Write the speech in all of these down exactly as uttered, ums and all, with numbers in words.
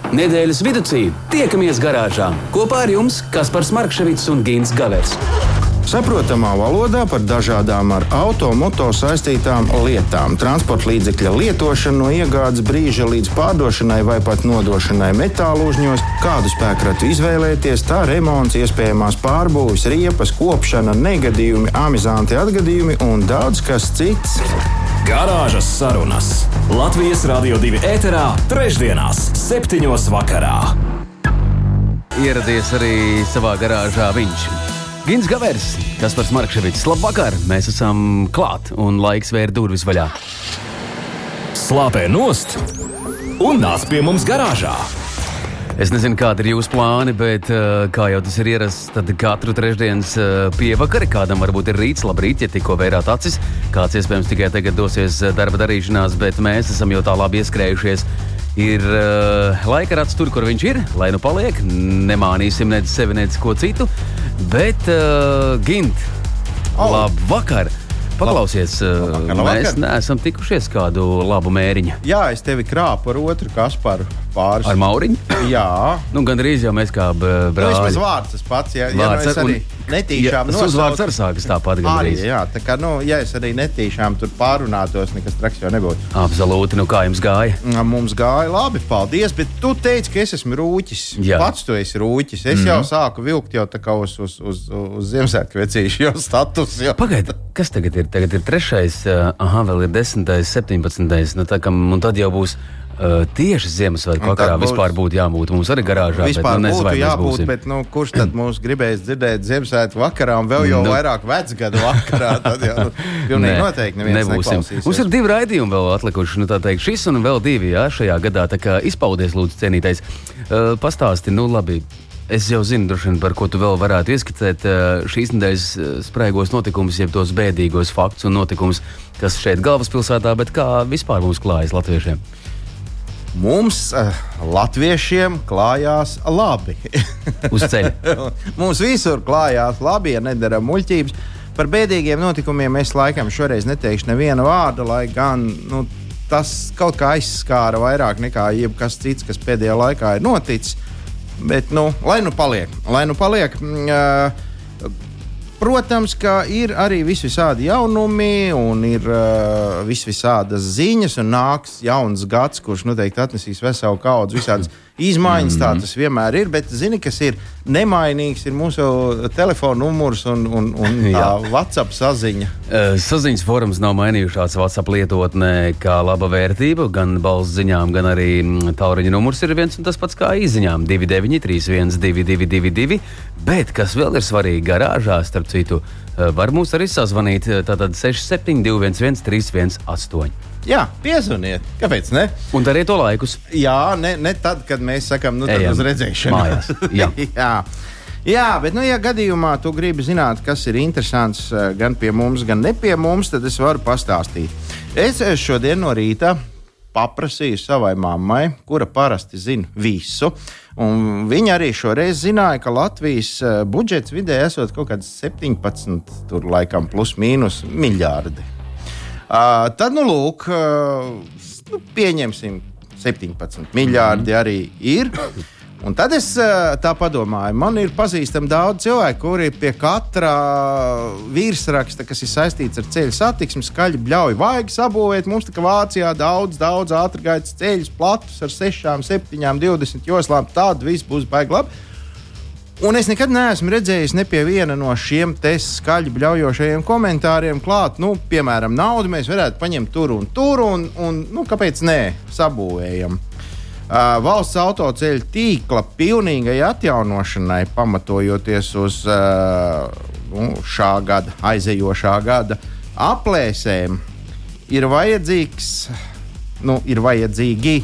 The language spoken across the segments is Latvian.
Nedēļas viducī tiekamies garāžā. Kopā ar jums Kaspars Markševits un Gints Gavers. Saprotamā valodā par dažādām ar auto, moto saistītām lietām. Transporta līdzekļa lietošanu no iegādes brīža līdz pārdošanai vai pat nodošanai metālūžņos, kādu spēkratu izvēlēties, tā remonts, iespējamās pārbūves, riepas, kopšana, negadījumi, amizanti atgadījumi un daudz kas cits. Garāžas sarunas Latvijas Radio divi ēterā trešdienās septiņos vakarā. Ieradies arī savā garāžā viņš. Gints Gavers, Kaspars Markševits, labvakar! Mēs esam klāt un laiks vērt durvis vaļā. Slāpē nost un nāc pie mums garāžā. Es nezinu, kādi ir jūsu plāni, bet kā jau tas ir ierasts, tad katru trešdienas pievakari, kādam varbūt ir rīts, labrīt, ja tikko vērāt acis, kāds iespējams tikai tagad dosies darba darīšanās, bet mēs esam jau tā labi ieskrējušies. Ir uh, laika rats tur, kur viņš ir, lai nu paliek, nemānīsim nec sevi, nec ko citu, bet uh, Gint, oh. labvakar! Paklausies, labvakar, labvakar. Mēs neesam tikušies kādu labu mēriņu. Jā, es tevi krāpu ar otru Kasparu pāris. Ar Mauriņu? Jā. Nu, gandrīz jau mēs kā brāļi. Nu, vismaz vārds tas pats, ja, ja vārds nu es arī un, netīšām ja, nosaucu. Uzvārds ar sākas tāpat gandrīz. Arī, jā, tā kā, nu, ja es arī netīšām tur pārunātos, nekas traks jau nebūtu. Absolūti, nu kā jums gāja? Mums gāja labi, paldies, bet tu teici, ka es esmu rūķis. Jā. Pats tu esi rūķis. Es mm-hmm. jau sāku vilkt jau tā kā uz, uz, uz, uz Ziemassvētku vecīšu jau status. Jau. Pagaid, kas tagad ir? Tagad ir trešais, aha, vēl ir desmitais, septiņpadsmitais, nu tā kā, un tad jau būs uh, tieši Ziemassvētku vakarā būs, vispār būtu jābūt. Mums arī garāžā, vispār bet nu nezinu, vai mēs jābūt, būsim. Bet, nu, kurš tad mūs gribēs dzirdēt Ziemassvētku vakarā un vēl jau nu. vairāk vecgadu vakarā, tad jau nu, pilnīgi noteikti neviens nebūsim. neklausīsies. Mums ir divi raidījumi vēl atlikuši, nu tā teikt, šis un vēl divi, jā, šajā gadā, tā kā izpaudies, lūdzu, cienītais. Uh, pastāsti, nu labi. Es jau zinu, droši vien, par ko tu vēl varētu ieskicēt šīs nedēļas spraigos notikumus, jeb tos bēdīgos faktus un notikumus, kas šeit galvaspilsētā, bet kā vispār mums klājas latviešiem? Mums, uh, latviešiem, klājās labi. Uz ceļa. Mums visur klājās labi, ja nedara muļķības. Par bēdīgiem notikumiem es laikam šoreiz neteikšu nevienu vārdu, lai gan nu, tas kaut kā aizskāra vairāk nekā jebkas cits, kas pēdējā laikā ir noticis. Bet, nu, lai nu paliek, lai nu paliek. Uh, protams, ka ir arī visvisādi jaunumi un ir uh, visvisādas ziņas un nāks jauns gads, kurš noteikti atnesīs veselu kaudzi visādas izmaiņas, tā tas vienmēr ir, bet zini, kas ir nemainīgs, ir mūsu telefona numurs un, un, un tā WhatsApp saziņa. Uh, saziņas forums nav mainījušās WhatsApp lietotnē kā laba vērtība, gan balss ziņām, gan arī tālruņa numurs ir viens un tas pats kā īziņām divi deviņi trīs viens divi divi divi divi, bet kas vēl ir svarīgi garāžā, starp citu, uh, var mūs arī sazvanīt, tātad seši septiņi divi viens viens trīs viens astoņi. Jā, piezvaniet. Kāpēc ne? Un dariet to laikus. Jā, ne, ne tad, kad mēs sakam, nu tad Ejam uz redzēšanu. Mājās. Jā. Jā. Jā, bet, nu, ja gadījumā tu gribi zināt, kas ir interesants gan pie mums, gan ne pie mums, tad es varu pastāstīt. Es šodien no rīta paprasīju savai mammai, kura parasti zina visu, un viņa arī šoreiz zināja, ka Latvijas budžets vidē esot kaut kāds septiņpadsmit, tur laikam plus mīnus miljārdi. Uh, tad, nu, lūk, uh, nu, pieņemsim, septiņpadsmit miljārdi arī ir. Un tad es uh, tā padomāju, man ir pazīstami daudz cilvēku, kuri pie katra virsraksta, kas ir saistīts ar ceļu satiksmi, skaļi bļauj, vajag sabūvēt. Mums tā kā Vācijā daudz, daudz ātrgaitas ceļus, platus ar sešām, septiņām, divdesmit joslām, tad viss būs baigi labi. Un es nekad neesmu redzējis ne pie viena no šiem te skaļi bļaujošajiem komentāriem klāt, nu, piemēram, naudu mēs varētu paņemt tur un tur, un, un nu, kāpēc nē, sabūvējam. Uh, valsts autoceļu tīkla pilnīgai atjaunošanai, pamatojoties uz uh, nu, šā gada, aizejošā gada aplēsēm, ir vajadzīgs, nu, ir vajadzīgi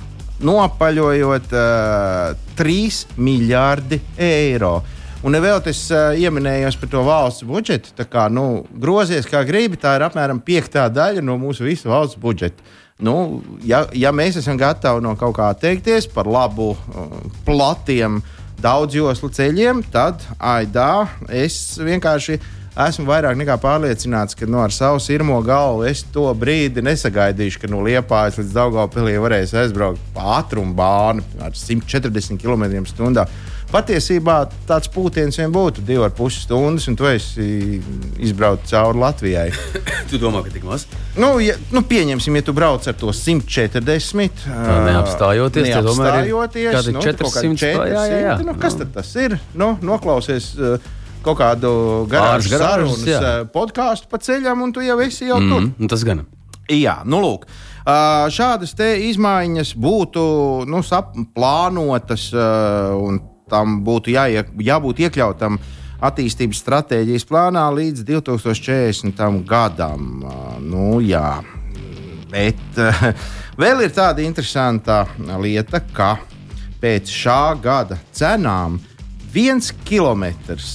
nopaļojot uh, trīs miljārdi eiro. Un vēl es uh, ieminējos par to valsts budžetu. Tā kā, nu, grozies kā gribi, tā ir apmēram piektā daļa no mūsu visu valsts budžeta. Nu, ja, ja mēs esam gatavi no kaut kā teikties par labu uh, platiem daudzjoslu ceļiem, tad aidā es vienkārši esmu vairāk nekā pārliecināts, ka no ar savu sirmo galvu es to brīdi nesagaidīšu, ka no Liepājas līdz Daugavpilī varēs aizbraukt pa ātrumu bānu ar simt četrdesmit kilometriem stundā. Patiesībā tāds pūtiens vien būtu divi ar pusi stundas, un tu esi izbraucis cauri Latvijai. Tu domā, ka tik maz? Nu, ja, nu, pieņemsim, ja tu brauc ar to simt četrdesmit. Tā neapstājoties, neapstājoties kādi nu, četri simt. Jā, jā, jā. Nu, kas tad tas ir? Nu, noklausies uh, kaut kādu garāžu sarunas podkāstu pa ceļam, un tu jau esi jau tur. Mm, tas gan. Jā, nu lūk. Uh, šādas te izmaiņas būtu nu, sap, plānotas uh, un tam būtu jāiek, jābūt iekļautam attīstības stratēģijas plānā līdz divi tūkstoši četrdesmitam gadam. Uh, nu, jā, bet uh, vēl ir tāda interesanta lieta, ka pēc šā gada cenām viens kilometrs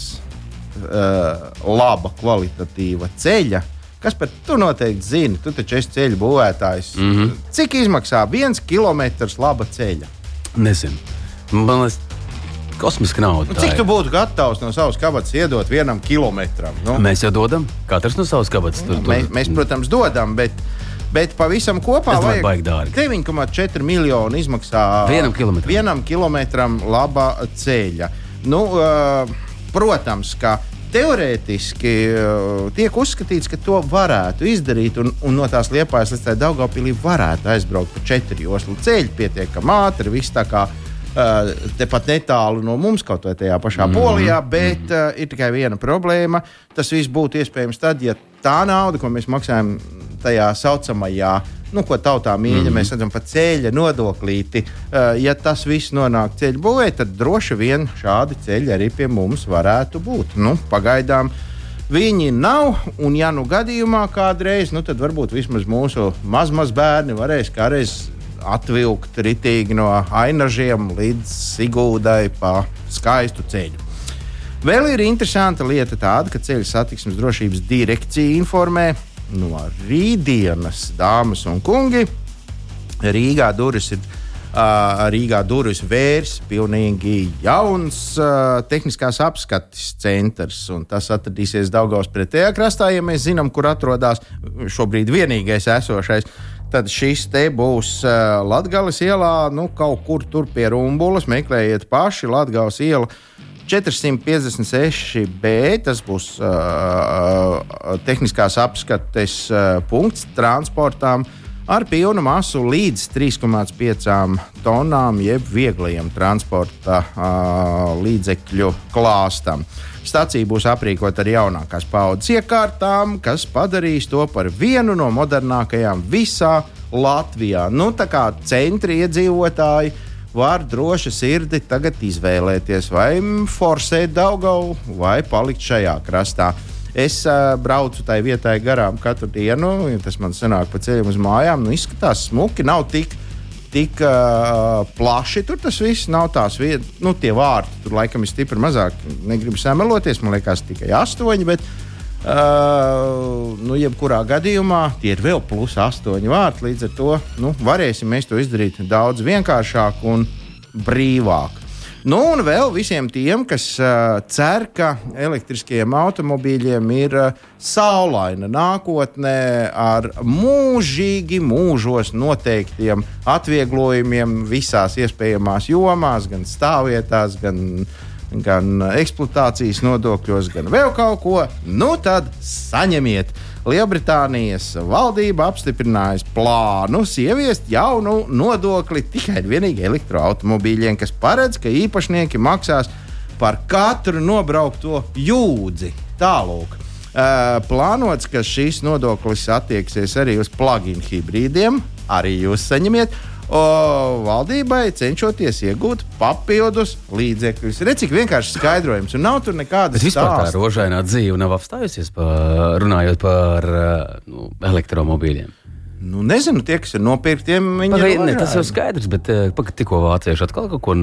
uh, laba kvalitatīva ceļa, kas par tu noteikti zini, tu taču esi ceļu būvētājs. Mm-hmm. Cik izmaksā viens kilometrs laba ceļa? Nezinu. Man liekas, kosmiska nauda. Nu, cik tu būtu gatavs no savas kabatas iedot vienam kilometram? Nu? Mēs jau dodam, katrs no savas kabatas. Tur, tur. Mēs, mēs, protams, dodam, bet, bet pavisam kopā vajag deviņi komā četri miljoni izmaksā vienam kilometram, vienam kilometram laba ceļa. Nu, uh, protams, ka teorētiski uh, tiek uzskatīts, ka to varētu izdarīt, un, un no tās Liepājas līdz Daugavpilī varētu aizbraukt pa četri joslu ceļu, pietiekami ātri, viss tā kā uh, tepat netālu no mums, kaut vai tajā pašā mm-hmm. Polijā, bet uh, ir tikai viena problēma. Tas viss būtu iespējams tad, ja tā nauda, ko mēs maksājam tajā saucamajā, nu, ko tautā mīļa, mm-hmm. mēs redzam pa ceļa nodoklīti. Uh, ja tas viss nonāk ceļu būvē, tad droši vien šādi ceļi arī pie mums varētu būt. Nu, pagaidām viņi nav, un ja nu gadījumā kādreiz, nu, tad varbūt vismaz mūsu mazmaz bērni varēs kādreiz atvilkt ritīgi no Ainažiem līdz Sigūdai pa skaistu ceļu. Vēl ir interesanta lieta tāda, ka ceļu satiksmes drošības direkcija informē, no rītdienas, dāmas un kungi, Rīgā durvis ir uh, Rīgā durvis vērs pilnīgi jauns uh, tehniskās apskates centrs, un tas atradīsies Daugavas pretējā krastā, ja mēs zinām, kur atrodas šobrīd vienīgais esošais. Tad šis te būs uh, Latgales ielā, nu kaut kur tur pie Rumbulas, meklējiet paši, Latgales iela četrsimt piecdesmit seši B, tas būs uh, tehniskās apskates uh, punkts transportām ar pilnu masu līdz trīs komā pieci tonām, jeb vieglajiem transporta uh, līdzekļu klāstam. Stacija būs aprīkota ar jaunākās paaudzes iekārtām, kas padarīs to par vienu no modernākajām visā Latvijā. Nu, tā kā centri iedzīvotāji var droši sirdi tagad izvēlēties, vai forsēt Daugavu, vai palikt šajā krastā. Es uh, braucu tai vietai garām katru dienu, ja tas man sanāk pa ceļam uz mājām. Nu, izskatās smuki, nav tik, tik uh, plaši. Tur tas viss nav tās vietas, nu, tie vārti. Tur laikam ir stipri mazāk. Negribu sameloties, man liekas tikai astoņi, bet Uh, nu, jebkurā gadījumā tie ir vēl plus astoņi vārti. Līdz ar to nu, varēsim mēs to izdarīt daudz vienkāršāk un brīvāk. Nu, un vēl visiem tiem, kas uh, cer, ka elektriskajiem automobīļiem ir uh, saulaina nākotnē ar mūžīgi mūžos noteiktiem atvieglojumiem visās iespējamās jomās, gan stāvvietās, gan gan eksploatācijas nodokļos, gan vēl kaut ko, nu tad saņemiet. Lielbritānijas valdība apstiprinājusi plānus ieviest jaunu nodokli tikai un vienīgi elektroautomobīļiem, kas paredz, ka īpašnieki maksās par katru nobraukto jūdzi. Tālūk. Uh, plānots, ka šīs nodoklis attieksies arī uz plug-in hibrīdiem, arī jūs saņemiet. O, valdībai cenšoties iegūt papildus līdzekļus. Redz, cik vienkārši skaidrojums, un nav tur nekādas stāsts. Bet vispār tā rožainā dzīve nav apstājusies, pa, runājot par nu, elektromobīļiem. Nu, nezinu, tie, kas ir nopirktiem, viņi Pagai, ir ne, tas jau skaidrs, bet pagad, tikko vācieši atkal kaut ko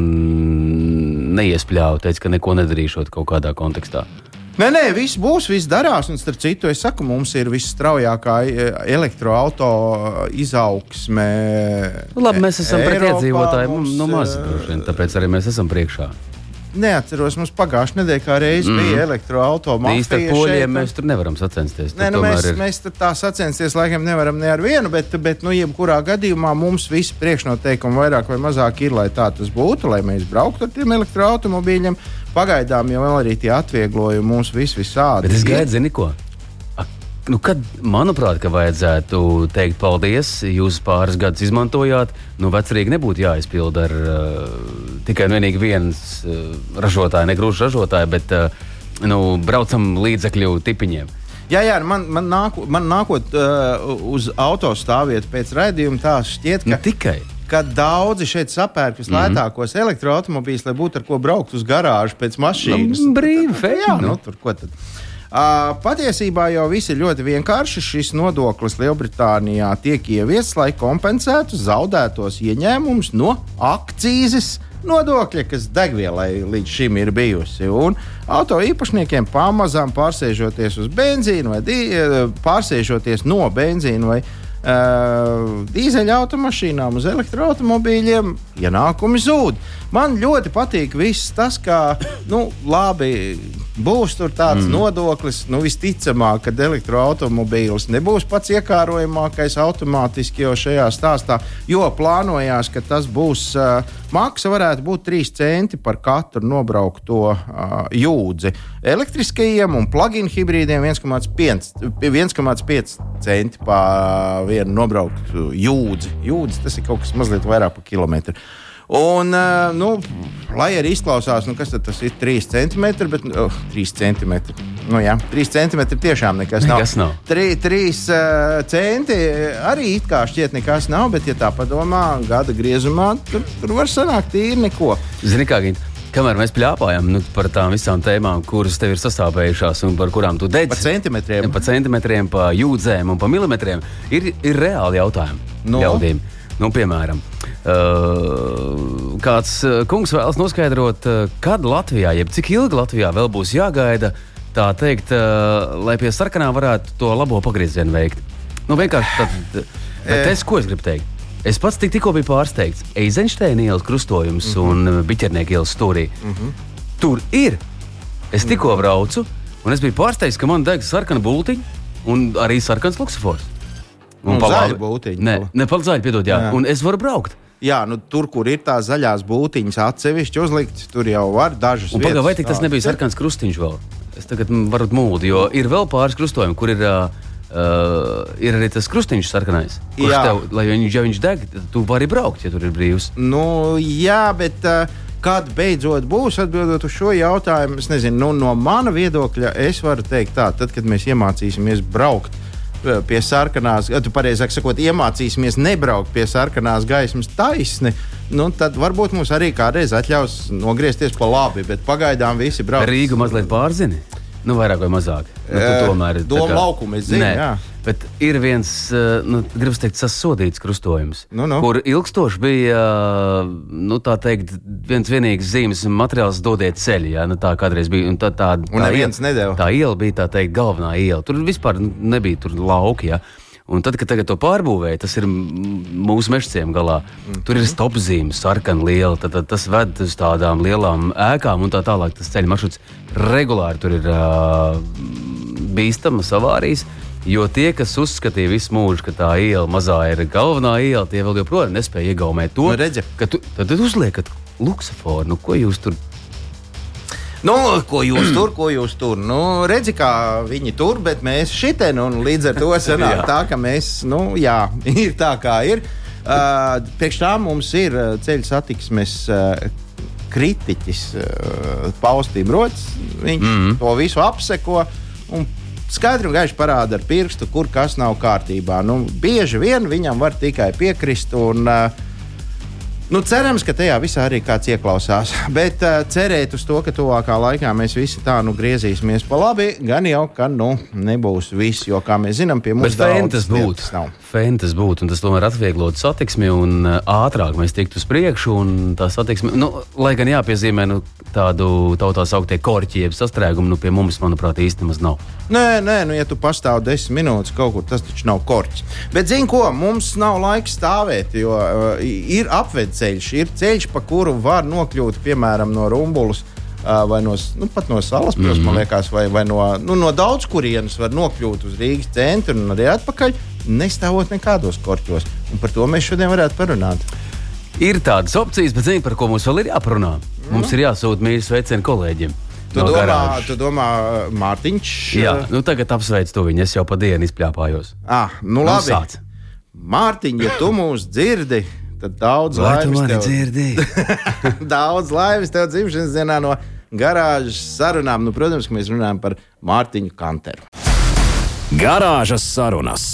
neiespļāva, teica, ka neko nedarīšot kaut kādā kontekstā. Nē, nē, viss būs, viss darās, un starp citu, es saku, mums ir visstraujākā elektroauto izaugsme. Nu, labi, mēs esam pret iedzīvotājiem, nu maz, tāpēc arī mēs esam priekšā. neatceros, mums pagājušajā nedēļā kā reiz mm. bija elektroautomāfija. Īsti ar poļiem mēs tur nevaram sacensties. Nē, nu, mēs, ir... mēs tur tā sacensties laikam nevaram ne ar vienu, bet, bet nu, jebkurā gadījumā mums visi priekšnoteikumi vairāk vai mazāk ir, lai tā tas būtu, lai mēs brauktu ar tiem elektroautomobīļiem. Pagaidām jau vēl arī tie atvieglojumi mums vis visādi. Bet es gaidu, zini ko? Nu, kad, manuprāt, ka vajadzētu teikt paldies, jūs pāris gadus izmantojāt, nu, vecrīgi nebūtu jāizpilda ar uh, tikai un vienīgi viens uh, ražotāji, ne grūžu ražotāji, bet uh, nu, braucam līdzekļu tipiņiem. Jā, jā, man, man, nāku, man nākot uh, uz autostāvvietu pēc raidījuma tā šķiet, ka... Nu, tikai. Kad daudzi šeit sapērk vislētākos mm-hmm. elektroautomobīļus, lai būtu ar ko braukt uz garāžu pēc mašīnas. Nu, brīvi, feini. Jā, nu, tur ko tad? Uh, patiesībā jau viss ir ļoti vienkārši. Šis nodoklis Lielbritānijā tiek ieviests, lai kompensētu zaudētos ieņēmumus no akcīzes nodokļa, kas degvielai līdz šim ir bijusi. Un auto īpašniekiem pamazām pārsēžoties uz benzīnu vai dī, pārsēžoties no benzīnu vai Uh, dīzeļa automašīnām uz elektroautomobīļiem ienākumi zūd. Man ļoti patīk viss tas, kā nu, labi būs tur tāds mm. nodoklis. Nu, visticamāk, ka elektroautomobīlis nebūs pats iekārojamākais automātiski jau šajā stāstā, jo plānojās, ka tas būs uh, maksa varētu būt trīs centi par katru nobraukto uh, jūdzi. Elektriskajiem un plug-in hibrīdiem viens komats pieci centi par vienu nobrauktu jūdzi. Jūdzi tas ir kaut kas mazliet vairāk par kilometru. Un, uh, nu, lai arī izklausās, nu, kas tad tas ir trīs centimetri, bet oh, trīs centimetri. Nu, jā, trīs centimetri tiešām nekas nav. Nekas nav. Tri, trīs uh, centi arī it kā šķiet nekas nav, bet, ja tā padomā, gada griezumā, tur, tur var sanākt īri neko. Zini kā, Gint, kamēr mēs pļāpājam nu, par tām visām tēmām, kuras tev ir sastāvējušās un par kurām tu dedzi. Par centimetriem. Par centimetriem, par jūdzēm un par milimetriem, ir, ir reāli jautājumi no. ļaudīm. Nu, piemēram, uh, kāds kungs vēlas noskaidrot, uh, kad Latvijā, jeb cik ilgi Latvijā vēl būs jāgaida, tā teikt, uh, lai pie sarkanā varētu to labo pagriezienu veikt. Nu, vienkārši tad, bet es, ko es gribu teikt? Es pats tik, tikko biju pārsteigts. Eizenšteina ielas krustojums mm-hmm. un Biķernieka ielas stūrī. Mm-hmm. Tur ir. Es tikko braucu, un es biju pārsteigts, ka man deg sarkana bultiņa un arī sarkans luksofors. Un, un zaļa būtiņa. Nē, ne, pat zaļa, piedod, jā. jā. Un es varu braukt. Jā, nu tur, kur ir tās zaļās būtiņas atsevišķi uzliktas, tur jau var dažas un vietas. Un vai tik tas nebija sarkans krustiņš vēl? Es tagad varu mūdi, jo ir vēl pāris krustojumi, kur ir, uh, ir arī tas krustiņš sarkanais. Kurš tev, lai viņš, ja viņš deg, tu vari braukt, ja tur ir brīvs. Nu, jā, bet... Uh, Kad beidzot būs, atbildot uz šo jautājumu, es nezinu, nu, no mana viedokļa es varu teikt tā, tad, kad mēs iemācīsimies braukt pie sarkanās, tu pareizāk sakot, iemācīsimies nebraukt pie sarkanās gaismas taisni, nu, tad varbūt mums arī kādreiz atļaus nogriezties pa labi, bet pagaidām visi brauc. Rīgu mazliet pārzini? Nu, vairāk vai mazāk. Nu, tomēr, Doma kā... laukumu, es zinu, Nē, jā. Bet ir viens, nu, gribas teikt, sasodīts krustojums, nu, nu. kur ilgstoši bija, nu, tā teikt, viens vienīgs zīmes materiāls dodiet ceļi, jā, nu, tā kādreiz bija. Un tā, tā, tā, un neviens nedeva. Tā iela bija, tā teikt, galvenā iela. Tur vispār nebija tur lauki, jā. Un tad, kad tagad to pārbūvēja, tas ir mūsu mežciem galā. Mm. Tur ir stopzīme, sarkana liela, tad, tad tas ved uz tādām lielām ēkām un tā tālāk. Tas ceļu maršruts regulāri tur ir uh, bīstamas avārijas, jo tie, kas uzskatīja visu mūžu, ka tā iela mazā ir galvenā iela, tie vēl joprojām nespēja iegaumēt to, nu, ka tu, tad uzliekat luksuforu. Nu, ko jūs tur... Nu, ko jūs tur, ko jūs tur? Nu, redzi, kā viņi tur, bet mēs šitien, un līdz ar to sanāk tā, ka mēs, nu, jā, ir tā, kā ir. Uh, priekš tā mums ir ceļu satiksmes uh, kritiķis uh, Paustīm Rots. Viņš mm-hmm. to visu apseko un skaidri un gaiši parāda ar pirkstu, kur kas nav kārtībā. Nu, bieži vien viņam var tikai piekrist un... Uh, Nu, cerams, ka tajā visā arī kāds ieklausās. Bet uh, cerēt uz to, ka tuvākā laikā mēs visi tā nu griezīsimies pa labi, gan jau, ka nu, nebūs viss. Jo, kā mēs zinām, pie mums daudz lietas nav. Fēni tas būtu, un tas tomēr atvieglotu satiksmi, un uh, ātrāk mēs tiktu uz priekšu. Un tā satiksmi, nu, lai gan jāpiezīmē nu, tādu tautā sauktie korķi, jeb sastrēgumu, nu, pie mums, manuprāt, īsti nemaz nav. Nē, nē, nu, ja tu pastāv desmit minūtes kaut kur, tas taču nav korķis. Bet, zini ko, mums nav laiks stāvēt, jo uh, ir apvedceļš, ir ceļš, pa kuru var nokļūt, piemēram, no Rumbulas vai no, nu, pat no Salaspils, mm-hmm. man liekas, vai, vai no, nu, no daudz kurienes var nokļūt uz Rīgas centru un arī atpakaļ, nestāvot nekādos korķos. Un par to mēs šodien varētu parunāt. Ir tādas opcijas, bet zini, par ko mums vēl ir jāparunā. Mums ir jāsūt mīļi sveicieni kolēģiem. Tu, no domā, tu domā, Mārtiņš? Jā, nu tagad apsveic to viņu, es jau pa dienu izpļāpājos. Ah, nu labi. Sāc. Mārtiņ, ja tu mūs dzirdi, tad daudz Vai tu laimes mani tev. dzirdi? Daudz laimes tev dzimšanas dienā no garāžas sarunām. Nu, protams, ka mēs runājam par Mārtiņu Kanteru. Garāžas sarunas.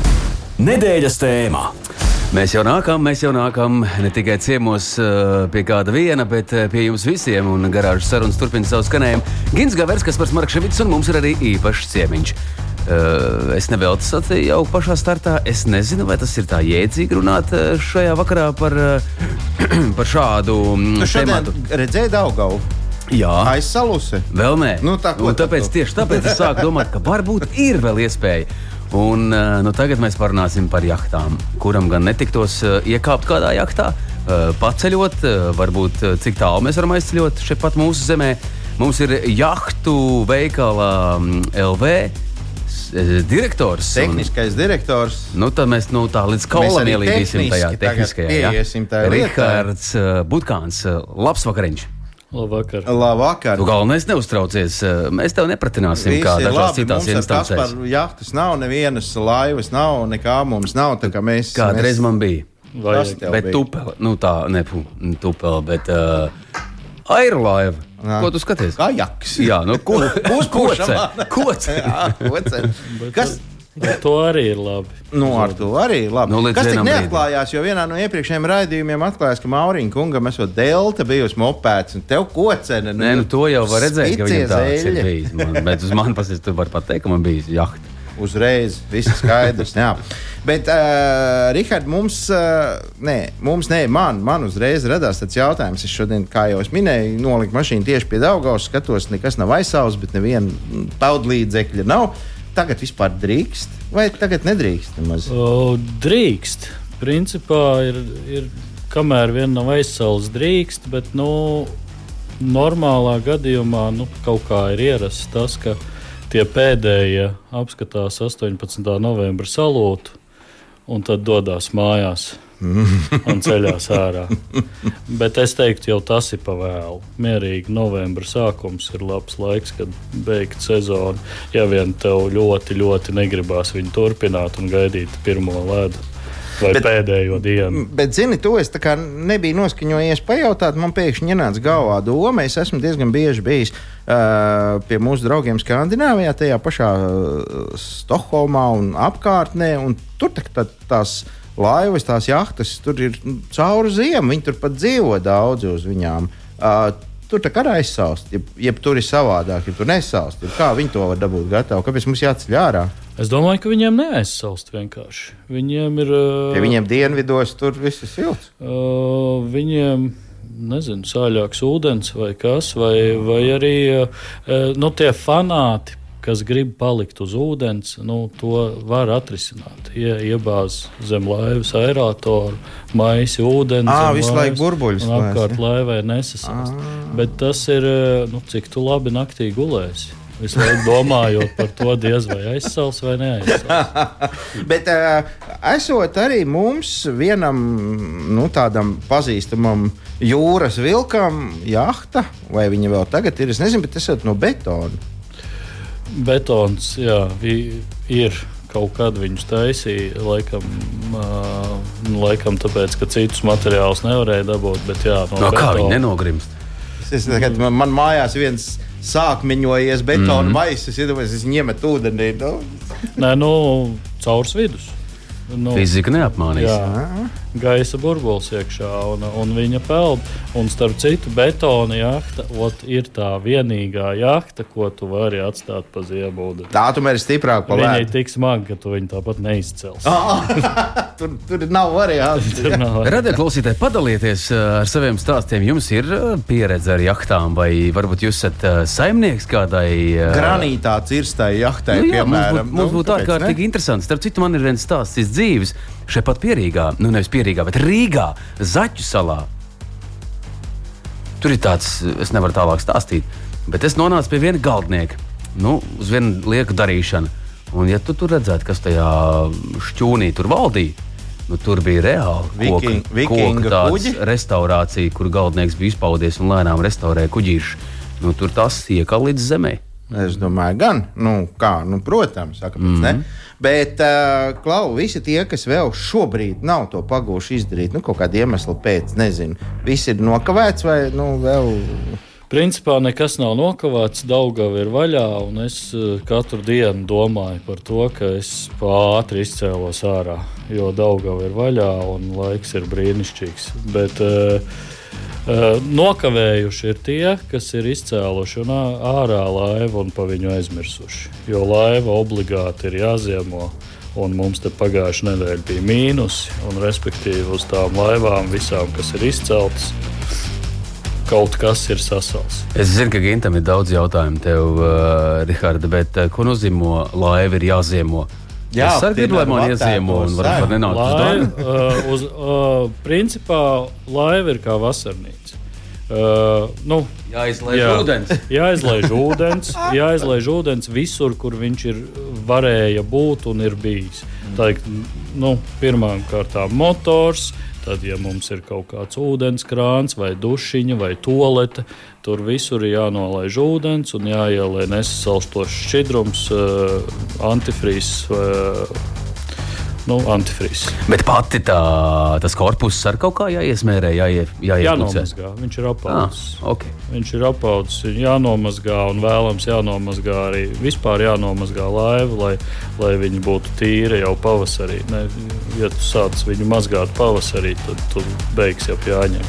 Nedēļas tēmā. Mēs jau nākam, mēs jau nākam ne tikai ciemos uh, pie kāda viena, bet uh, pie jums visiem. Un garāžas sarunas turpina savu skanējumu. Gins Gavers, Kaspars Markševits, un mums ir arī īpašs ciemiņš. Uh, es neveltu sacīju jau pašā startā. Es nezinu, vai tas ir tā jēdzīgi runāt uh, šajā vakarā par, uh, par šādu Tu šodien tēmatu. redzēji Daugavu? Jā. Aizsalusi? Vēl nē. Nu, tā, ko un tāpēc, tad tu? tieši tāpēc es sāku domāt, ka varbūt ir vēl iespēja. Un uh, nu, tagad mēs parunāsim par jahtām, kuram gan netiktos uh, iekāpt kādā jahtā, uh, paceļot, uh, varbūt uh, cik tālu mēs varam aizceļot šeit pat mūsu zemē. Mums ir jahtu veikala um, L V s, uh, direktors. Tehniskais un, direktors. Nu, tad mēs nu, tā līdz kaulam ielīdīsim tajā tehniskajā. Jā. Rihards uh, Butkāns, uh, labs vakariņš. Labvakar. Labvakar. Tu galvenais neuztraucies, mēs tev nepratināsim kā dažās citās instancēs. Mums ar jahtas nav, nevienas laivas nav, nekā mums nav, tā kā mēs... Kādreiz man bija. Vajag. Bet tupele, nu tā, ne pu, tupele, bet uh, aerolaiva. Jā. Ko tu skaties? Kajaks. Jā, nu ko? Koce. Koce. Jā, koce. Kas... Bet to arī ir labi. Nu, ar to arī labi. Nu, Kas tik vienam neatklājās, jo vienā no iepriekšējiem raidījumiem atklājās, ka Mauriņa kungam esot delta bijusi mopēts, un tev kocene. Nē, nu to jau var redzēt, ka viņam tāds ir zeļi. bijis. Man, bet uz mani pasies, tu var pateikt, ka man bijis jahta. Uzreiz, viss skaidrs, jā. Bet, uh, Rihard, mums, uh, nē, mums, nē, man, man uzreiz radās tāds jautājums. Es šodien, kā jau es minēju, noliku mašīnu tieši pie Daugavas, skatos, nekas nav aizsauts, bet neviena paudlīdzekļa nav. Tagad vispār drīkst, vai tagad nedrīkst? Nemaz? O, drīkst. Principā ir, ir kamēr vien nav aizsaules drīkst, bet nu, normālā gadījumā nu, kaut kā ir ierasts tas, ka tie pēdējie apskatās astoņpadsmitā novembra salūtu un tad dodās mājās un ceļās ārā. Bet es teiktu, jau tas ir pa vēlu. Mierīgi novembra sākums ir labs laiks, kad beigt sezonu. Ja vien tev ļoti, ļoti negribās viņu turpināt un gaidīt pirmo ledu vai bet, pēdējo dienu. Bet, zini, to es tā kā nebiju noskaņojies pajautāt. Man pēkšņi ienāca galvā doma. Es esmu diezgan bieži bijis uh, pie mūsu draugiem Skandināvijā, tajā pašā uh, Stokholmā un apkārtnē. Un tur tā, tā, tās laivas, tās jahtas, tur ir cauri ziemu. Viņi tur pat dzīvo daudzi uz viņām. Uh, tur tā kā aizsaust, jeb, jeb tur ir savādāk, ja tur nesaust. Kā viņi to var dabūt gatavu? Kāpēc mums jāceļ ārā? Es domāju, ka viņiem neaizsaust vienkārši. Viņiem ir... Uh, ja viņiem dienvidos tur viss ir silts? Uh, viņiem... Nezinu, sāļāks ūdens vai kas, vai, vai arī uh, nu, tie fanāti, kas grib palikt uz ūdens, nu, to var atrisināt. Ie, iebāz zem laivas aeratoru, maisi ūdeni. Ā, visu laiku burbuļus. Un apkārt laivai nesasāst. Bet tas ir, nu, cik tu labi naktī gulēsi. Visu laiku domājot par to, diez vai aizsals vai neaizsals. Bet uh, esot arī mums vienam nu, tādam pazīstamam jūras vilkam jahta, vai viņa vēl tagad ir, es nezinu, bet esot no betona. Betons, jā, vi, ir kaut kad viņus taisīja, laikam, uh, laikam tāpēc, ka citus materiālus nevarēja dabūt, bet jā, no, no betona. Kā viņi nenogrimst? Es, es, man, man mājās viens sākmiņojies betona mm. maisis, es iedomājos, es ņemet ūdenī. Nu. Nē, nu, caurs vidus. Nu, Fizika neapmānīs. Jā, gaisa burbulis iekšā un, un viņa peld. Un starp citu, betona jahta ot, ir tā vienīgā jahta, ko tu vari atstāt pa ziemūdeni. Tā tomēr ir stiprāk pa Viņa lētu. ir tik smaga, ka tu viņu tāpat neizcels. tur, tur nav variantu. Radio klausītāji, padalieties ar saviem stāstiem. Jums ir pieredze ar jahtām, vai varbūt jūs esat saimnieks kādai... Granītā cirstai jahtai, nu, jā, piemēram. Mums būtu būt ārkārtīgi interesanti. Starp citu, man ir viens stāsts dzīves šeit pat Pierīgā, nu nevis Pierīgā, bet Rīgā, Zaķu salā. tur ir tāds, es nevaru tālāk stāstīt, bet es nonācu pie viena galdnieka, nu, uz vienu lieku darīšanu. Un, ja tu tur redzētu, kas tajā šķūnī tur valdīja, nu, tur bija reāli Viking, koka, koka tāds restaurācija, kur galdnieks bija izpaudies un lēnām restaurēja kuģīšu. Nu, tur tas iekal līdz zemē. Es domāju, gan, nu, kā, nu, protams, saka, pēc, mm. ne? Bet, uh, Klau, visi tie, kas vēl šobrīd nav to pagūši izdarīt, nu, kaut kāda iemesla pēc, nezinu, viss ir nokavēts vai, nu, vēl... Principā nekas nav nokavēts, Daugava ir vaļā, un es katru dienu domāju par to, ka es ātri izcēlos ārā, jo Daugava ir vaļā un laiks ir brīnišķīgs. Bet uh, uh, nokavējuši ir tie, kas ir izcēluši un ārā laivu un pa viņu aizmirsuši, jo laiva obligāti ir jāziemo. Un mums te pagājušā nedēļa bija mīnusi, un respektīvi uz tām laivām visām, kas ir izceltas, kaut kas ir sasals. Es zinu, ka Gintam ir daudz jautājumu tev, uh, Riharda, bet uh, ko nozīmē laiva ir jāziemo? Jā, es arī gribu, lai man ieziemo un varbūt nenāk uz darbu. uh, uz, uh, principā laiva ir kā vasarnīca. Uh, nu, jāizlaiž jā, ūdens. jāizlaiž ūdens. Jāizlaiž ūdens visur, kur viņš ir varēja būt un ir bijis. Tā ir nu, pirmām kārtām motors. Tad, ja mums ir kaut kāds ūdenskrāns, vai dušiņa, vai tolete, tur visur ir jānolaiž ūdens un jāielē nesasalstošs šķidrums, uh, antifrīz. Uh, nu, antifrīz. Bet pati tā, tas korpus ar kaut kā jāiesmērē, jāie, jāiepucē? Jānomazgā, viņš ir apaudzis. Ah, okay. Viņš ir apaudzis, jānomazgā un vēlams jānomazgā arī. Vispār jānomazgā laivu, lai, lai viņi būtu tīri jau pavasarī. Ne, ja tu sāc viņu mazgāt pavasarī, tad tu beigs jau jāņem.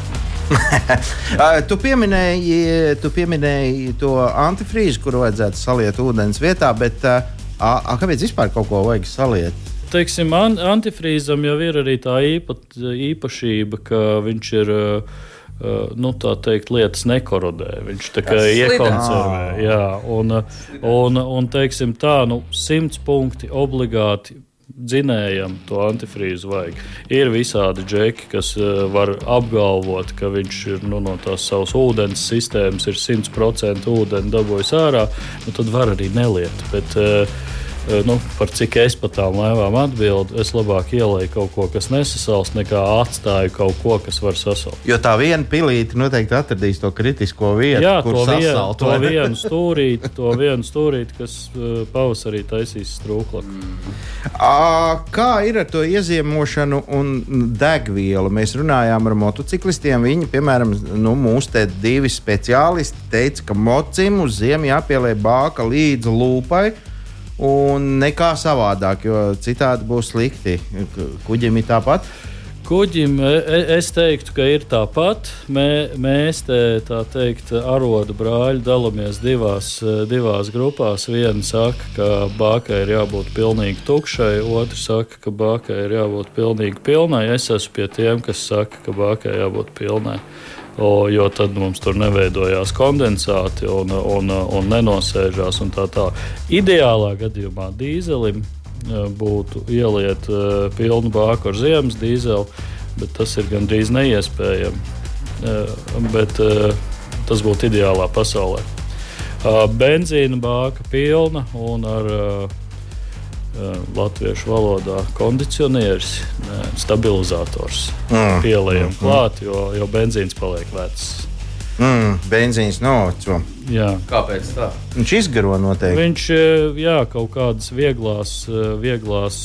tu, pieminēji, tu pieminēji to antifrīzu, kuru vajadzētu saliet ūdens vietā, bet a, a, kāpēc vispār kaut ko vajag saliet? Teiksim, an- antifrīzam jau ir arī tā īpa, īpašība, ka viņš ir, uh, nu, tā teikt, lietas nekorodē. Viņš tā kā iekonservē. Jā, un, un, un, teiksim tā, nu, simts punkti obligāti dzinējam to antifrīzu vajag. Ir visādi džeki, kas uh, var apgalvot, ka viņš ir, nu, no tās savas ūdens sistēmas ir simts procenti ūdeni dabūjis ārā, nu, tad var arī neliet. Bet, uh, Nu, par cik es pa tām laivām atbildu, es labāk ielēju kaut ko, kas nesasals, nekā atstāju kaut ko, kas var sasalt. Jo tā viena pilīte noteikti atradīs to kritisko vietu, jā, kur to sasalt. Jā, to vienu stūrīti, to vienu stūrīti, kas uh, pavasarī taisīs strūklaku. Mm. Kā ir ar to ieziemošanu un degvielu? Mēs runājām ar motociklistiem. Viņi, piemēram, nu, mūsu te divi speciālisti teica, ka mocim uz ziemu jāpieliek bāka līdz lūpai, un nekā savādāk, jo citādi būs slikti. Kuģim ir tāpat? Kuģim es teiktu, ka ir tāpat. Mē, mēs te, tā teikt, arodu brāļi dalāmies divās, divās grupās. Viena saka, ka bākai ir jābūt pilnīgi tukšai, otra saka, ka bākai ir jābūt pilnīgi pilnai. Es esmu pie tiem, kas saka, ka bākai jābūt pilnai. O, jo tad mums tur neveidojās kondensāti un, un, un nenosēžās un tā tā. Ideālā gadījumā dīzelim būtu ieliet uh, pilnu bāku ar ziemas dīzeli, bet tas ir gandrīz neiespējami. Uh, bet uh, tas būtu ideālā pasaulē. Uh, benzīna bāka pilna un ar uh, latviešu valodā kondicionieris, ne, stabilizators mm. pieliekam mm. klāt, jo, jo benzīns paliek vecs. Mm, benzīns noveco. Jā. Kāpēc tā? Viņš izgaro noteikti. Viņš, jā, kaut kādas vieglās, vieglās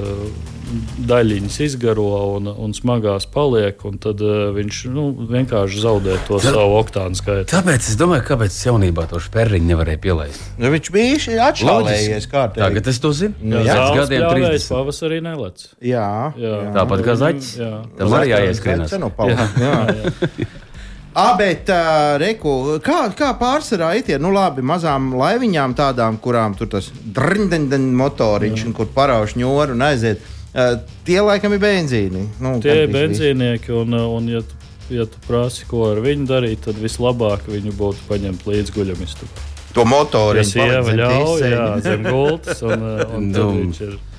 daļiņas izgaro un, un smagās paliek, un tad viņš, nu, vienkārši zaudē to tā, savu oktānu skaitu. Tāpēc es domāju, kāpēc jaunībā to šperriņu nevarēja pielaist. Nu, viņš bija atšķālējies kārtīgi. Tagad es to zinu. Jā, jā. Zāles pļāvējs pavasarī nelec. Jā, jā. jā. Tāpat kā zaķis. Tam arī jāieskrīnās. Jā, jā, jā. À, bet, uh, reku, kā, kā pārsvarā ir tie, nu labi, mazām laiviņām tādām, kurām tur tas drņdeņdeņ motoriņš, un kur parauš ņoru un aiziet, uh, tie laikam ir benzīni. Nu, tie ir benzīnieki, un, un ja, tu, ja tu prasi, ko ar viņu darīt, tad vislabāk viņu būtu paņemt līdz guļamistabu. To motoriņu ja sieva ļauj, jā, zem gultas, un, un tad viņš ir...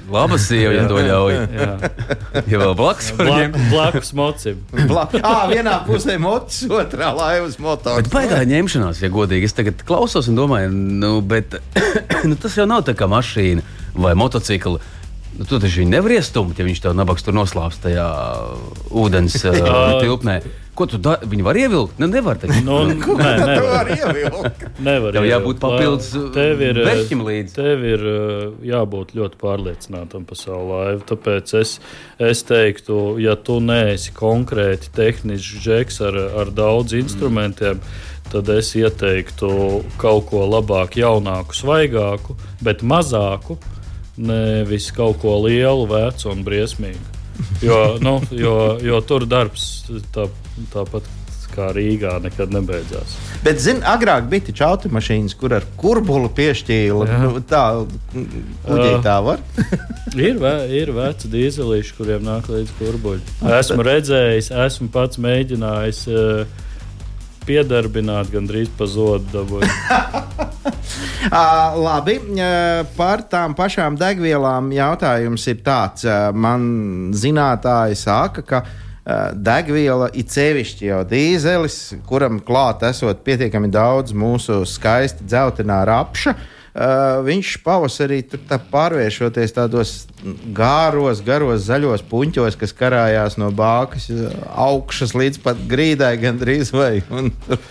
Laba sieva, ja to ļauj. Jā. Ja vēl blakus var Blak, ņemt. blakus mocim. Bla... À, vienā pusē mocis, otrā laivas motors. Bet baigā ņemšanās, ja godīgi. Es tagad klausos un domāju, nu, bet nu, tas jau nav tā kā mašīna vai motocikla. Nu, tu taču viņu nevar iestumt, ja viņš tev nabaks tur noslāps tajā ūdens uh, tilpnē. Ko tu dari? Viņu var ievilkt? Ne, nevar taču. Nu, nē, Tu nevar. vari ievilkt. Nevar Tev ievilkt. jābūt papildus Tev ir, veķim līdzi. Tev ir uh, jābūt ļoti pārliecinātam par savu laivu. Tāpēc es, es teiktu, ja tu neesi konkrēti tehnisks džeks ar, ar daudz instrumentiem, tad es ieteiktu kaut ko labāku, jaunāku, svaigāku, bet mazāku, nevis kaut ko lielu, vecu un briesmīgu. Jo, nu, jo, jo tur darbs tā, tāpat kā Rīgā nekad nebeidzās. Bet, zini, agrāk bija taču automašīnas, kur ar kurbulu piešķīla. Nu, tā, kuģī tā var. Ir, vē, ir veci dīzelīši, kuriem nāk līdz kurbuļi. Esmu redzējis, esmu pats mēģinājis uh, piedarbināt, gandrīz pa zodu dabūju. Uh, labi, uh, par tām pašām degvielām jautājums ir tāds. Uh, man zinātāji saka, ka uh, degviela ir sevišķi jau dīzelis, kuram klāt esot pietiekami daudz mūsu skaisti dzeltenā rapša. Uh, viņš pavasarī tur tā pārvēršoties tādos gāros, garos zaļos puņķos, kas karājās no bākas augšas līdz pat grīdai gandrīz vai. Un...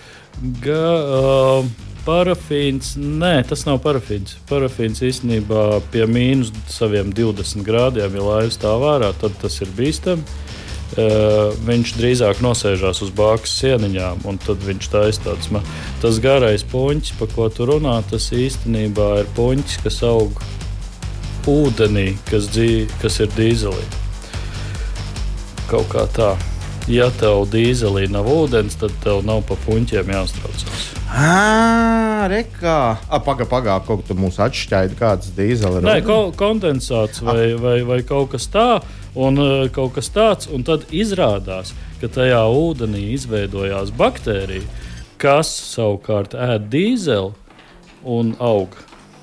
Ga, uh, Parafīns, nē, tas nav parafīns. Parafīns īstenībā pie mīnus saviem divdesmit grādiem, ja laiva stāv ārā, tad tas ir bīstami. Uh, viņš drīzāk nosēžās uz bākas sieniņām, un tad viņš taisa tāds. Tas garais puņķis, pa ko tu runā, tas īstenībā ir puņķis, kas aug ūdenī, kas, dzī, kas ir dīzelī. Kaut kā tā. Ja tev dīzelī nav ūdens, tad tev nav pa puņķiem jāstraucās. Ah, rekā. Ah, paga, paga, kaut kā tu mūs atšķaidi, kāds dīzeli ir. Nē, ko, kondensāts vai, vai, vai kaut kas tā, un uh, kaut kas tāds, un tad izrādās, ka tajā ūdenī izveidojās baktērija, kas savukārt ēd dīzeli un aug.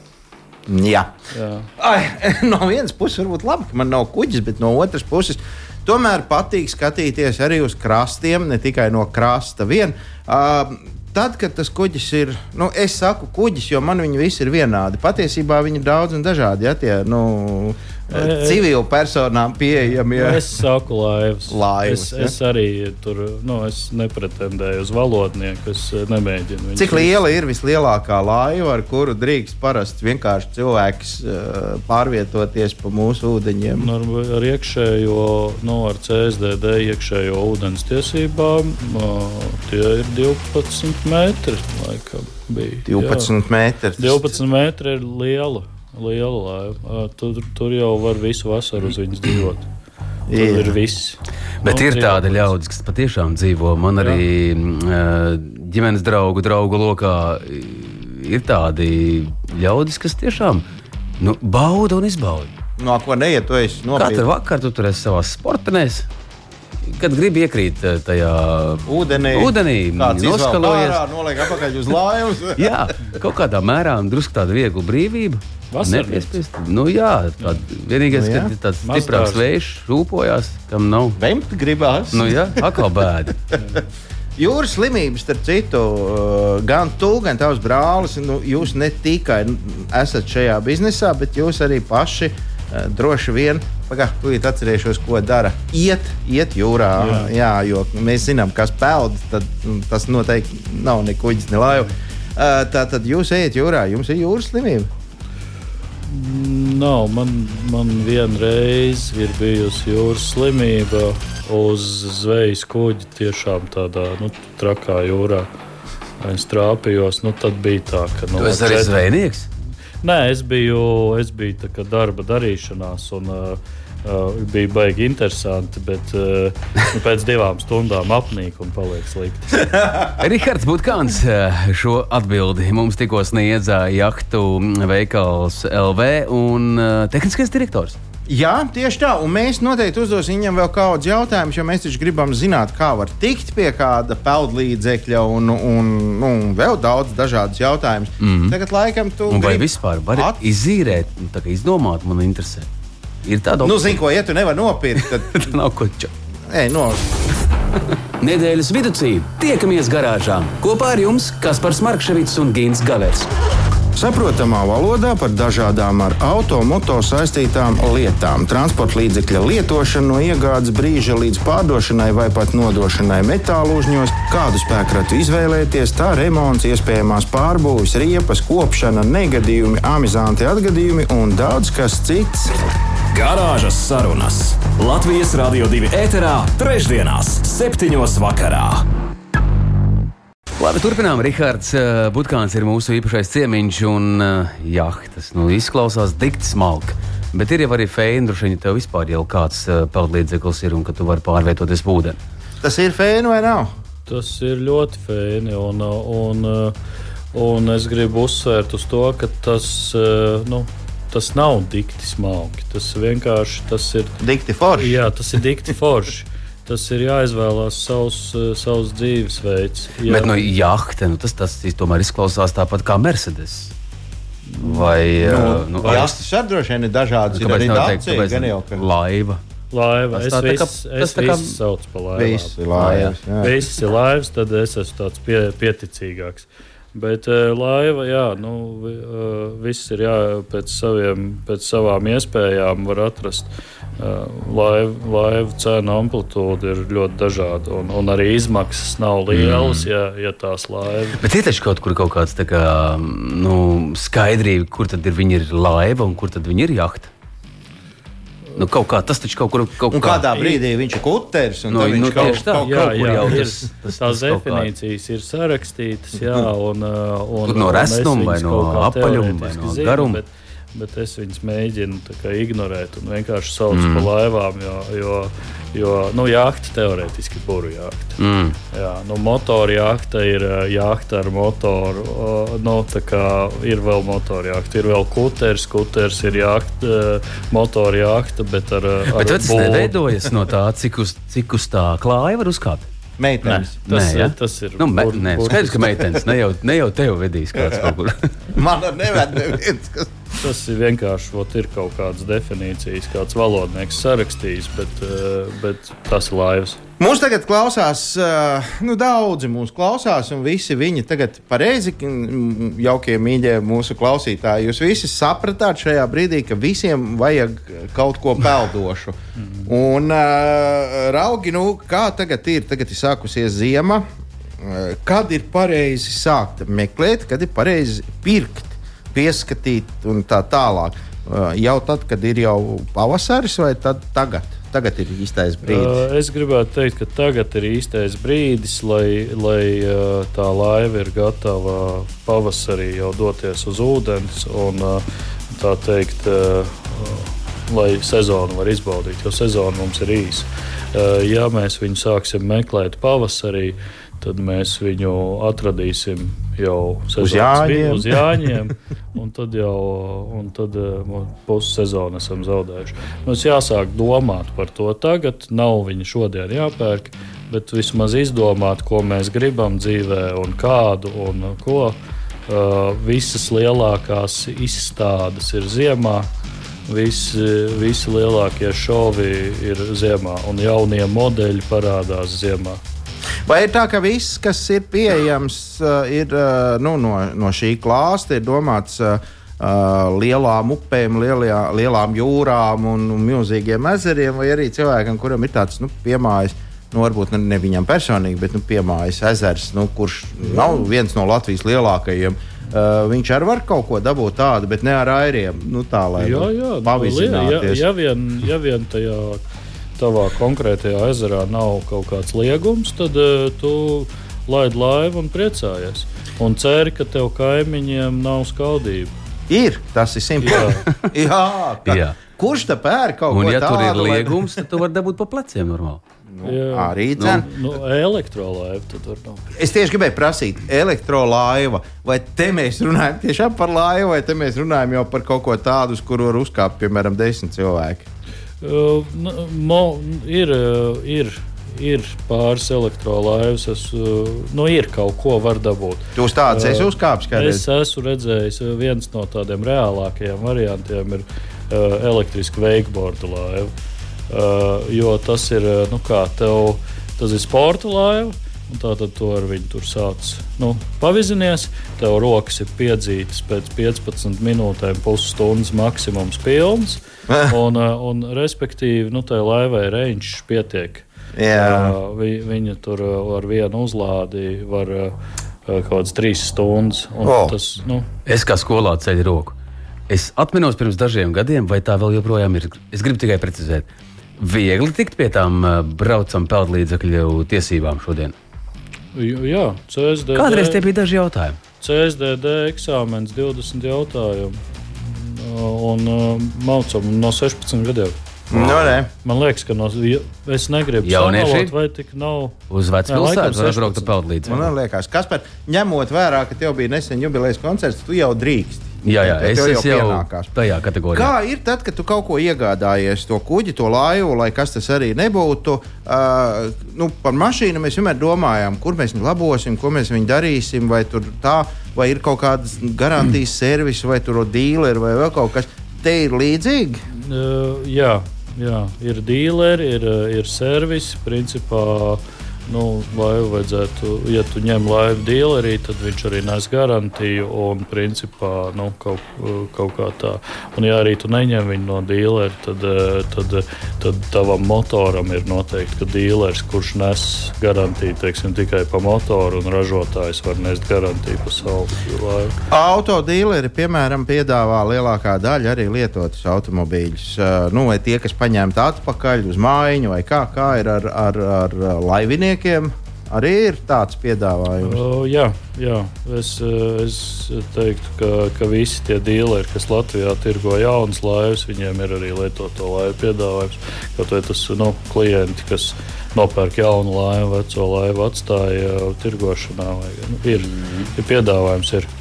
Jā. Jā. Ai, no vienas puses varbūt labi, ka man nav kuģis, bet no otras puses tomēr patīk skatīties arī uz krastiem, ne tikai no krasta vien. Uh, tad, kad tas kuģis ir, nu, es saku kuģis, jo man viņi visi ir vienādi. Patiesībā viņi ir daudz un dažādi, ja tie, nu, civilu personām pieejami. Ja. Es saku laivas. Laivas, es, ja? es arī tur, nu, es nepretendēju uz valodnieku, es nemēģinu. Cik liela ir vislielākā laiva, ar kuru drīkst parasti vienkārši cilvēks uh, pārvietoties pa mūsu ūdeņiem? Ar, ar iekšējo, nu, ar C S D D iekšējo ūdens tiesībām, uh, tie ir divpadsmit metri, laikam bija. divpadsmit metri. divpadsmit metri ir liela, liela laiva. Uh, tur, tur jau var visu vasaru uz viņas dzīvot. Tur Jā. ir viss. Bet Nu, ir tādi dzīvo. ļaudis, kas patiešām dzīvo. Man arī uh, ģimenes draugu, draugu lokā ir tādi ļaudis, kas tiešām nu, bauda un izbauda. No ko neiet, tu esi nopietni. Katru vakaru tu tur esi savās sportpenēs. Kad gribi iekrīt tajā Ūdenī, ūdenī noskalojies. Noliek apakaļ uz laivas. Jā, kaut kādā mērā drusku tāda viegla brīvība. Vasarnīca. Nepiespiest. Nu jā, tād, vienīgais, Nu jā. ka tāds Mazdārs. stiprāks vējš rūpojās, kam nav. Vemt gribās. Nu jā, atkal bēda. Jūras slimības, starp citu, uh, gan tu, gan tavs brālis, nu, jūs ne tikai esat šajā biznesā, bet jūs arī paši uh, droši vien, pagā, tūlīt atcerēšos, ko dara. Iet, iet jūrā, jā. Jā, jo mēs zinām, kas peld, tad mm, tas noteikti nav ne kuģis, ne laiva. Uh, tā tad jūs ejat jūrā, jums ir jūras slimība. Nav, man, man vienreiz ir bijusi jūras slimība uz zvejas kuģa, tiešām tādā nu, trakā jūrā. Es trāpījos, nu tad bija tā, ka... Nu, Tu esi arī zvejnieks? Nē, es biju, es biju tā kā darba darīšanās un uh, uh, bija baigi interesanti, bet uh, nu, pēc divām stundām apnīk un paliek slikti. Rihards Butkāns šo atbildi mums tikko sniedza jahtu veikals L V un uh, tehniskais direktors. Jā, tieši tā, un mēs noteikti uzdosim viņam vēl kādus jautājumus, jo mēs taču gribam zināt, kā var tikt pie kāda peldlīdzekļa un, un, un vēl daudz dažādus jautājumus. Mm -hmm. Tagad laikam tu Un vai gribi vispār var at- izīrēt, nu, tā kā izdomāt, man interesē. Ir tāda Nu, zini, ko, ja tu nevar nopirkt, tad nav ko čau. Ej, no. Nedēļas viducī tiekamies garāžā. Kopā ar jums Kaspars Markševits un Gins Gavers. Saprotamā valodā par dažādām ar automoto saistītām lietām. Transporta līdzekļa lietošana no iegādes brīža līdz pārdošanai vai pat nodošanai metālu uzņos, kādu spēkratu izvēlēties, tā remonts, iespējamās pārbūves, riepas, kopšana, negadījumi, amizanti atgadījumi un daudz kas cits. Garāžas sarunas Latvijas Radio divi ēterā trešdienās septiņos vakarā. Labi, turpinām. Rihards uh, Butkāns ir mūsu īpašais ciemiņš un uh, jahtas. Nu, izklausās dikti smalki, bet ir jau arī fēni, droši vien, ja tev vispār jau kāds uh, peldlīdzeklis ir un ka tu vari pārvietoties pa ūdeni. Tas ir fēni vai nav? Tas ir ļoti fēni, un, un, un es gribu uzsvērt uz to, ka tas, nu, tas nav dikti smalki. Tas vienkārši tas ir dikti forši. Jā, tas ir dikti forši. Tas ir jāizvēlās savs, savs dzīvesveids. Jā. Bet no jahta, nu, tas, tas tomēr izklausās tāpat kā Mercedes. Vai, nu, nu, jahtas ar droši vien ir dažādas. Nu, ir arī Dacia, gan jau, ka... laiva. Laiva. Tas Es tā, visu tā kā, saucu par laivām. Visi laivas. Jā. Visi ir laivas, tad es esmu tāds pie, pieticīgāks. Bet uh, laiva, jā, nu, uh, viss ir jā, pēc, saviem, pēc savām iespējām var atrast. Uh, laivu, laivu cenu amplitūda ir ļoti dažāda, un, un arī izmaksas nav lielas, mm. ja, ja tās laivas. Bet ir taču kaut kur kaut kāds tā kā, nu, skaidrība, kur tad ir viņi ir laiva un kur tad viņi ir jahta. Nu, kaut kā tas taču kaut kur kaut un kādā brīdī viņš ir kuteris un no, tad viņš nu, kaut, tā, kaut, jā, kaut kur jā, jau ir, tas, tas, tās definīcijas ir sarakstītas, jā, un, un, tur no resnuma vai no apaļuma vai no garuma. Bet, bet es viņus mēģinu tā kā ignorēt un vienkārši saucu mm. pa laivām, jo, jo, jo nu, jahta teorētiski ir buru jahta. Mm. Jā, nu, motoru jahta ir jahta ar motoru, nu, tā kā ir vēl motoru jahta, ir vēl kuters, kuters ir jahta, motoru jahta, bet ar, ar bet tas neveidojas no tā, cik uz, cik uz tā klāja var uzkāpt? Meitenes. Nē, tas, nē, ja? tas ir. Nu, me, nē, skaidrs, ka meitenes ne jau, ne jau tev vedīs kāds kaut kur. Man ar neved neviens, kas... Tas ir vienkārši, ot, ir kaut kādas definīcijas, kāds valodnieks sarakstījis, bet, bet tas ir laivas. Mūs tagad klausās, nu, daudzi mūs klausās, un visi viņi tagad pareizi, jaukie mīļie mūsu klausītāji, jūs visi sapratāt šajā brīdī, ka visiem vajag kaut ko peldošu. Un raugi, nu, kā tagad ir? Tagad ir sākusies ziema. Kad ir pareizi sākt meklēt, kad ir pareizi pirkt, pieskatīt un tā tālāk? Jau tad, kad ir jau pavasaris, vai tad tagad? Tagad ir īstais brīdis. Es gribētu teikt, ka tagad ir īstais brīdis, lai, lai tā laiva ir gatava pavasarī jau doties uz ūdens un tā teikt, lai sezonu var izbaudīt, jo sezona mums ir īsa. Ja mēs viņu sāksim meklēt pavasarī, tad mēs viņu atradīsim jau uz Jāņiem, uz Jāņiem un tad jau un tad, pusi sezonu esam zaudējuši. Mums jāsāk domāt par to tagad, nav viņa šodien jāpērk, bet vismaz izdomāt, ko mēs gribam dzīvē un kādu un ko. Uh, visas lielākās izstādes ir ziemā, visi, visi lielākie šovi ir ziemā un jaunie modeļi parādās ziemā. Vai ir tā, ka viss, kas ir pieejams, ir nu, no, no šī klāsta, ir domāts uh, lielām upēm, lielajā, lielām jūrām un, un milzīgiem ezeriem, vai arī cilvēkam, kuram ir tāds nu, piemājas, nu, varbūt ne viņam personīgi, bet nu, piemājas ezers, nu, kurš nav viens no Latvijas lielākajiem. Uh, viņš arī var kaut ko dabūt tādu, bet ne ar airiem. Nu, tā, lai jā, jā, pavizināties. Ja, ja, vien, ja vien tajā tavā konkrētajā ezerā nav kaut kāds liegums, tad uh, tu laid laivu un priecājies. Un ceri, ka tev kaimiņiem nav skaudība. Ir, tas ir simtprocentīgi. Jā. Jā, ka, Jā. Kurš te pēr kaut un, ko ja tādu? Un ja tur ir liegums, tad tu vari dabūt pa pleciem normāli. Nu, arī dzen. Nu, nu, elektrolaiva tad var nopirkt. Es tieši gribēju prasīt, elektrolaiva, vai te mēs runājam tiešām par laivu, vai te mēs runājam jau par kaut ko tādu, uz kuru var uzkāpt, piemēram, desmit cilvēki? Uh, mo, ir, ir, ir pāris elektrolaivas, es, uh, nu, ir kaut ko var dabūt. Tu uz tādas uh, esi uzkāpis kādreiz? Es esmu redzējis, viens no tādiem reālākajiem variantiem ir uh, elektrisku wakeboardu laivu. Uh, jo tas ir, nu kā, tev, tas ir sporta laiva, un tātad tu ar viņu tur sāc, nu, pavizinies, tev rokas ir piedzītas pēc piecpadsmit minūtēm, pusstundas maksimums pilns, un, uh, un respektīvi, nu, tai laivai reņš pietiek. Jā. Uh, vi, viņa tur ar vienu uzlādi var uh, kaut kādas trīs stundas. Oh. Tas, nu, es kā skolā ceļu roku. Es atminos pirms dažiem gadiem, vai tā vēl joprojām ir. Es gribu tikai precizēt. Viegli tikt pie tām braucam peldlīdzekļu tiesībām šodien? Jā, C S D D. Kādreiz tie bija daži jautājumi? C S D D eksāmens divdesmit jautājumu. Un uh, mācām no sešpadsmit gadiem. No, ne. Man liekas, ka no, es negribu jaunieši samalot, vai tik nav. Uz vecpilsētu var braukt ar peldlīdzekļu. Man liekas, Kaspar, ņemot vērā, ka tev bija nesen jubilejas koncerts, tu jau drīkst. Jā, jā, es esmu jau, jau tajā kategorijā. Kā ir tad, kad tu kaut ko iegādājies, to kuģi, to laivu, lai kas tas arī nebūtu? Uh, nu, par mašīnu mēs vienmēr domājam, kur mēs viņu labosim, ko mēs viņu darīsim, vai tur tā, vai ir kaut kādas garantijas servisi, vai tur dīleri, vai vēl kaut kas. Te ir līdzīgi? Uh, jā, jā, ir dīleri, ir, ir servisi, principā. Nu, laivu vajadzētu, ja tu ņem laivu dīlerī, tad viņš arī nes garantiju un principā nu, kaut, kaut kā tā. Un ja arī tu neņem viņu no dīleri, tad, tad, tad tavam motoram ir noteikti, ka dīlers, kurš nes garantiju, teiksim, tikai pa motoru un ražotājs var nest garantiju pa savu laivu. Auto dīleri, piemēram, piedāvā lielākā daļa arī lietotus automobīļus. Nu, vai tie, kas paņemti atpakaļ uz mājiņu, vai kā, kā ir ar, ar, ar laiviniekiem? Arī ir tāds piedāvājums. Uh, jā, jā. Es, es teiktu, ka, ka visi tie dīleri, kas Latvijā tirgo jaunas laivas, viņiem ir arī lietoto laivu piedāvājums. Kaut vai tas nu, klienti, kas nopērk jaunu laivu, veco laivu atstāja tirgošanā. Vai, nu, ir, ir piedāvājums. Ir.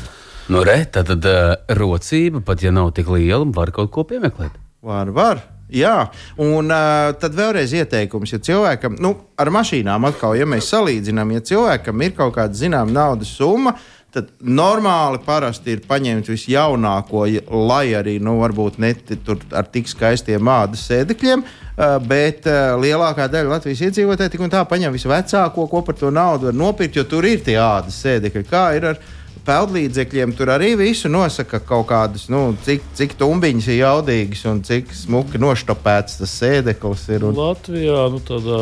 Nu, re, tad, tad uh, rocība, pat ja nav tik liela, var kaut ko piemeklēt. Var, var. Jā, un uh, tad vēlreiz ieteikums, ja cilvēkam, nu, ar mašīnām atkal, ja mēs salīdzinām, ja cilvēkam ir kaut kāda zināma naudas summa, tad normāli parasti ir paņemt visjaunāko, lai arī, nu, varbūt ne tur ar tik skaistiem ādas sēdekļiem, uh, bet uh, lielākā daļa Latvijas iedzīvotāji tik un tā paņem visvecāko, ko par to naudu var nopirkt, jo tur ir tie ādas sēdekļi. Kā ir ar peldlīdzekļiem, tur arī visu nosaka kaut kādas, nu, cik, cik tumbiņas ir jaudīgas un cik smuki noštopēts tas sēdeklis ir. Un... Latvijā, nu, tādā,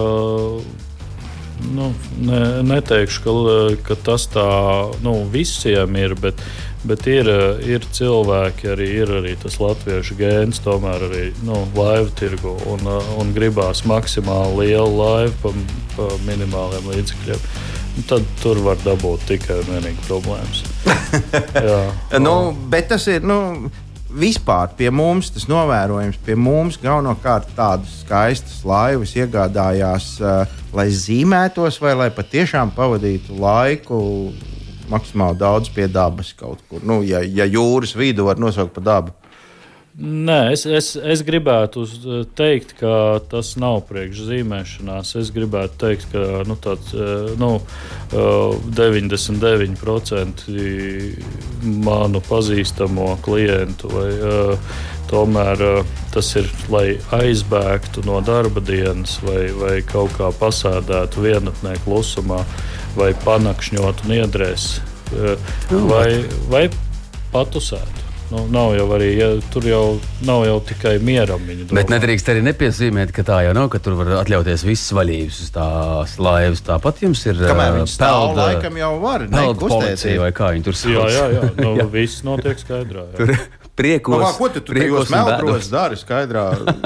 nu, ne, neteikšu, ka, ka tas tā, nu, visiem ir, bet, bet ir, ir cilvēki, arī ir arī tas latviešu gēns, tomēr arī, nu, laivu tirgu un, un gribās maksimāli lielu laivu pa, pa minimāliem līdzekļiem. Tad tur var dabūt tikai un vienīgi problēmas. Jā, nu, bet tas ir nu, vispār pie mums, tas novērojams pie mums galvenokārt tādas skaistas laivas iegādājās, uh, lai zīmētos vai lai patiešām pavadītu laiku maksimāli daudz pie dabas kaut kur. Nu, ja, ja jūras vidu var nosaukt par dabu. Nē, es, es, es gribētu teikt, ka tas nav priekšzīmēšanās. Es gribētu teikt, ka nu, tāds, nu, deviņdesmit deviņi procenti manu pazīstamo klientu vai, tomēr tas ir, lai aizbēgtu no darba dienas vai, vai kaut kā pasēdētu vienatnē klusumā vai panakšņotu niedrēs vai, vai patusētu. Nu, nav jau arī, ja, tur jau nav jau tikai mieram viņa domā. Bet nedrīkst arī nepiezīmēt, ka tā jau nav, ka tur var atļauties visas vaļības uz tās laivas. Tāpat jums ir kamēr viņi stāv, laikam jau var, peldu policija vai kā viņi tur sauc. Jā, jā, jā. Nu, jā. Viss notiek skaidrā. Jā. Tur priekos. Pagā, ko tu tur tajos meldros dari skaidrā?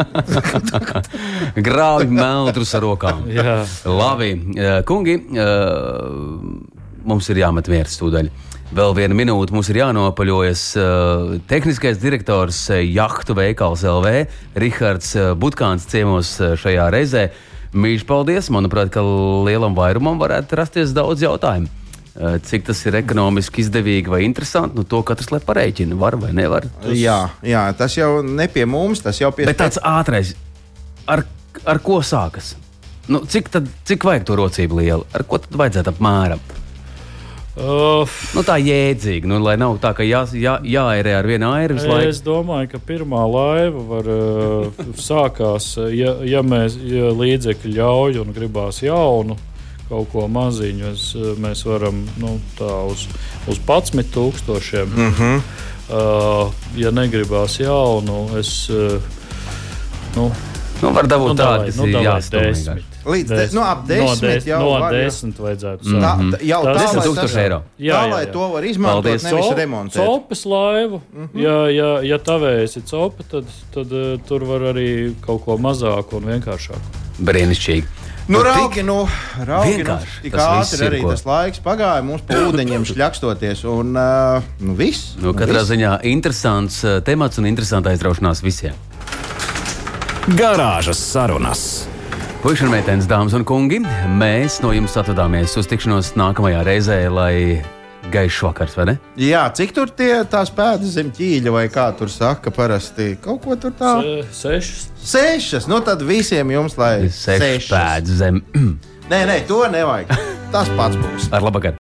Grāvi meldrus ar rokām. Jā. Labi, kungi, mums ir jāmet mieras tūdaļ. Vēl viena minūte mums ir jānopaļojas. Uh, tehniskais direktors uh, Jahtu veikals L V, Rihards uh, Butkāns ciemos uh, šajā reizē. Mīļš paldies! Manuprāt, ka lielam vairumam varētu rasties daudz jautājumu. Uh, cik tas ir ekonomiski izdevīgi vai interesanti, nu to katrs lai pareiķina, var vai nevar. Tas... Jā, jā, tas jau ne pie mums, tas jau pie... Bet tāds ātrais, ar, ar ko sākas? Nu, cik tad, cik vajag to rocību lielu? Ar ko tad vajadzētu apmēram? Uh, Nu, tā jēdzīgi, nu, lai nav tā, ka jā, jā, jāērē ar vienu airu visu laiku. es domāju, ka pirmā laiva var uh, sākās, ja, ja mēs ja līdzekļi ļauj un gribās jaunu kaut ko maziņu, es, mēs varam nu, tā uz, uz padsmit tūkstošiem. Mhm. Uh, ja negribās jaunu, es uh, nu, Nu, var dabūt nu, tādu, davai, kas nu, ir davai jāstum desmit. vienkārši. Līdz de, Des- nu, ap desmit no des, jau no var, jā. desmit vajadzētu Tā, sākt. tā, jau Tas- tā, desmit lai tūkstoši tas- eiro. Jā, tā, jā, lai jā. to var izmantot, Paldies. nevis Cop- remontēt. Copes laivu. Mm -hmm. Ja, ja, ja tavējais ir copa, tad, tad uh, tur var arī kaut ko mazāku un vienkāršāku. Brīnišķīgi. Nu, Nu, raugi, tik nu, raugi, nu, vienkārši tik tas viss ātri ir, arī ko- tas laiks pagāja, mums pa ūdeņiem šļakstoties, un uh, nu viss. Nu, katrā viss. ziņā interesants uh, temats un interesanta aizraušanās visiem. Garāžas sarunas. Puiši un meitenes, dāmas un kungi, mēs no jums atvadāmies uz tikšanos nākamajā reizē, lai gaišs vakars, vai ne? Jā, cik tur tie tās pēdas zem ķīļa, vai kā tur saka parasti? Kaut ko tur tā. Se, sešas. Sešas, nu tad visiem jums, lai Seši pēdas zem. Nē, nē, to nevajag. Tas pats būs. Ar labvakar!